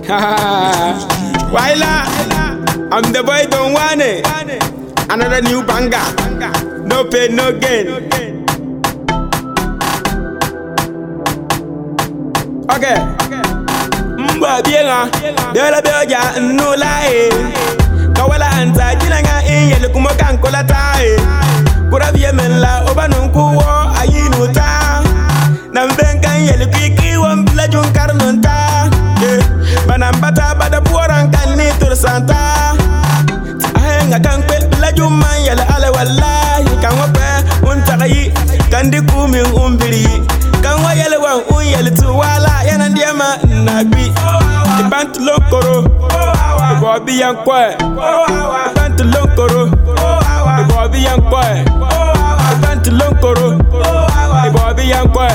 Waila, I'm the boy, don't want it. Another new banger. No pain, no gain. Okay. Mba bienga, bela beja no lie. Kawala anta jinanga yele kumokan kolatae. Kura biemen la obanunku wo ayinuta. Nambenkan yele kwiki wambla junkarnunta. Banambata bada buoran kanni tursanta. Ahenga kankpe la jumman yele ale wallahi kan wape untakayi kandi kumi umbiri. Kan wa yele wan yele tuwala yana ndiema nagbi. Ibantu lokoro Ibobi yankwe Ibantu lokoro Ibobi yankwe Ibantu lokoro Ibobi yankwe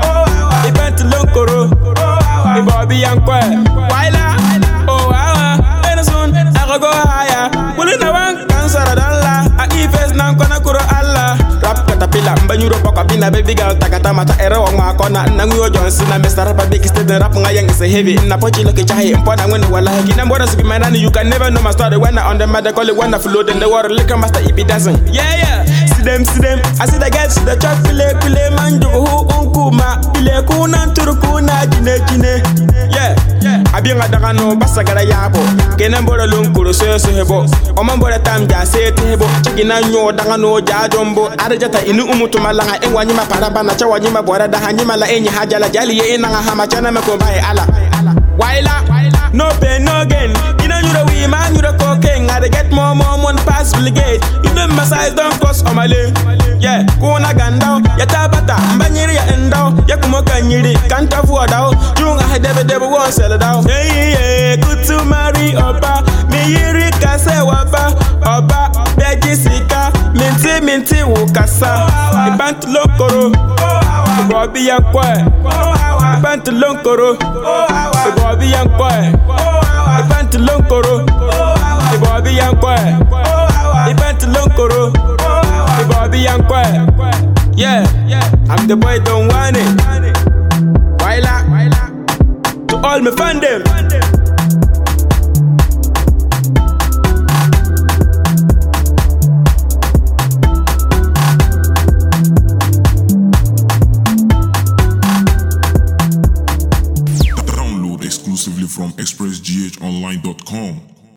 Ibantu lokoro Ibobi yankwe Waila oh awa Enesun ako go haya Muli na wang kansara danla A ifes nang kona kuro alla Rap katapila mbanyuro poko bina baby girl takata mata ero wang makona Nanguyo Johnson na Mr. Rapper big state rap ngayang is a heavy Na pochi loki chahi impona when wala haki Na mbora suki manani you can never know my story When I on the mad they call it when I float in the water Liquor master if it doesn't Yeah See them I see the guys the truck pile manjo hu unkuma Pile kuna turukuna jine Yeah Abianga dagano basa gara yabo Kena mbora lunkuru so hebo Oma mbora tamja se hebo Chikina nyo dagano jajombo Arjata inu umutu malanga Engwa nyima parabana chawa nyima bora daha nyima la enyi hajala Jali ye inanga hama chana meko bae ala Waila No pain no gain Ina nyura we man nyura cocaine I get more money pass Bill Gates You know my size don't cost on my leg Yeah kuna gandao Ya tabata mbanyiri ya endao Ya kumoka nyiri Kanta fuadao Junga hedebe won't sell it out Hey good to marry oba Miyiri kase waba Oba beji sika Minti wukasa Ibantu lokoro Ibobi yankwe Ibantu lokoro Ibobi yankwe Ibantu lokoro Ibobi yankwe Ibantu lokoro Ibobi yankwe Yeah I'm the boy don't want it Waila To all my fan them